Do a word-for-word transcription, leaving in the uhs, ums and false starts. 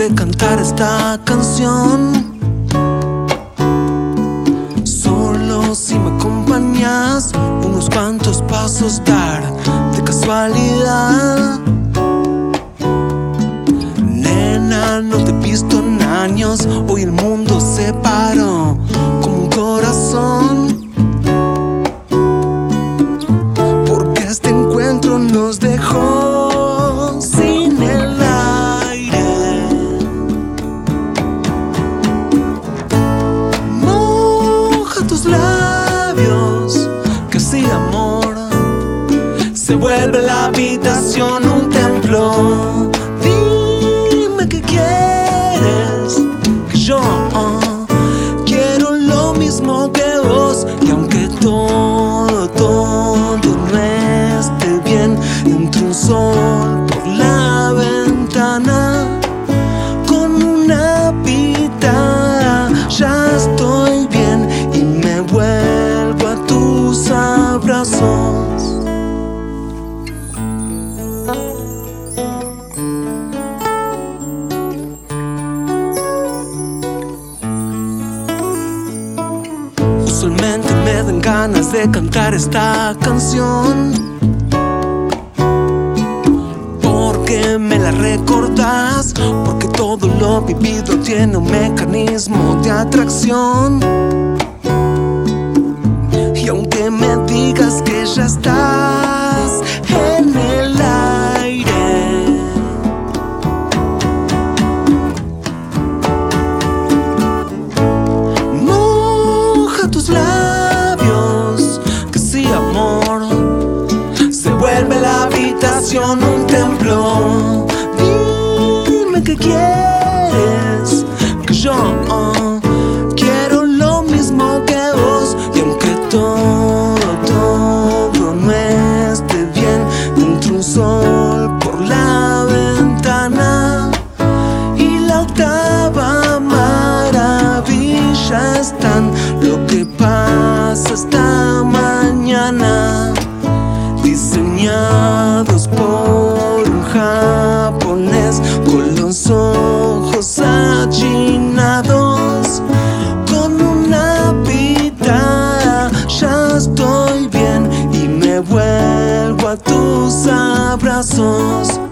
de cantar esta canción. Solo si me acompañas, unos cuantos pasos dar de casualidad. Nena, no te he visto en años, hoy el mundo se paró como un corazón. Porque este encuentro nos dejó sin el aire. Moja tus labios, que así de amor se vuelve la habitación un templo. Dime que quieres, que yo quiero lo mismo que vos. Y aunque todo, todo no esté bien, entra un sol por la ventana con una pitada. Ya estoy bien y me vuelvo a tus abrazos. Usualmente me dan ganas de cantar esta canción, porque me la recordás, porque todo lo vivido tiene un mecanismo de atracción. Y aunque me digas que ya estás en el aire, moja tus labios, que sí, amor, se vuelve la habitación un templo. Dime que quieres, que yo quiero lo mismo que vos. Y aunque todo, todo no esté bien, entra un sol por la ventana y la octava maravilla están. Lo que pasa esta mañana, diseñados por un japonés con los ojos achinados, con una pitada. Ya estoy bien y me vuelvo a tus abrazos.